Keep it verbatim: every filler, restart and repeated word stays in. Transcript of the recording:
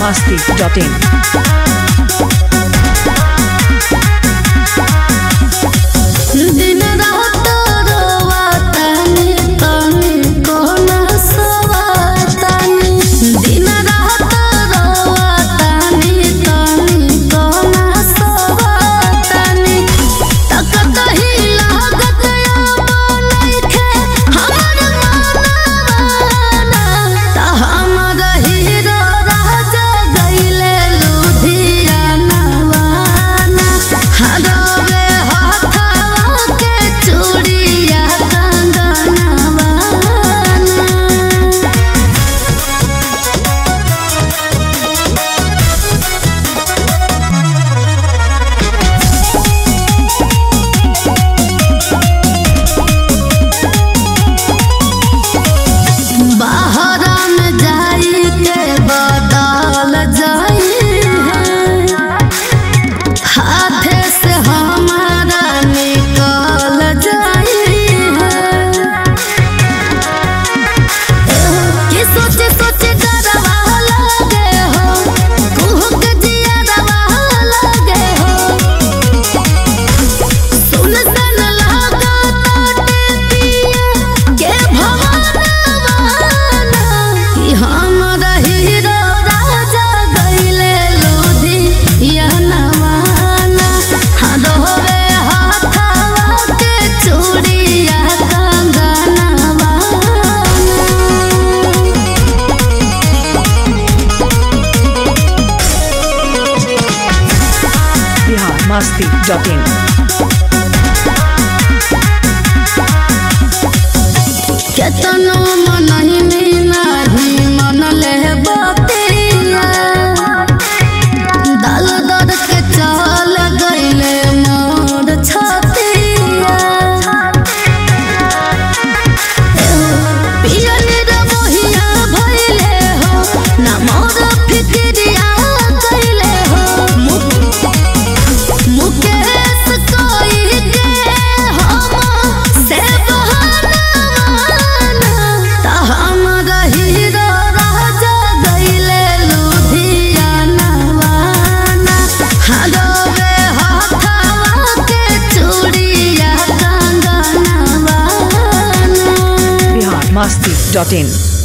masti dot in. दिन रात रोवातानी तानी कोना सोवातानी दिन रात रोवातानी तानी कोना सोवातानी तक कही लागत नइखे हमर मनवाना त हमर हीरो राजा गइले लुधियाना वाना हरवे masti dot in. केतनो मनहि नाही मन ले बतिया दल दर के चल गइले मोर छतिया पियन रे मोहिया भइले हो ना मोर फिक्रिया कइले हो मुकेश कोई के हम से बहाना त हमर हीरो राजा गइले लुधियाना वाना हरवे हाथवा के चूड़िया कंगना वाना masti dot in.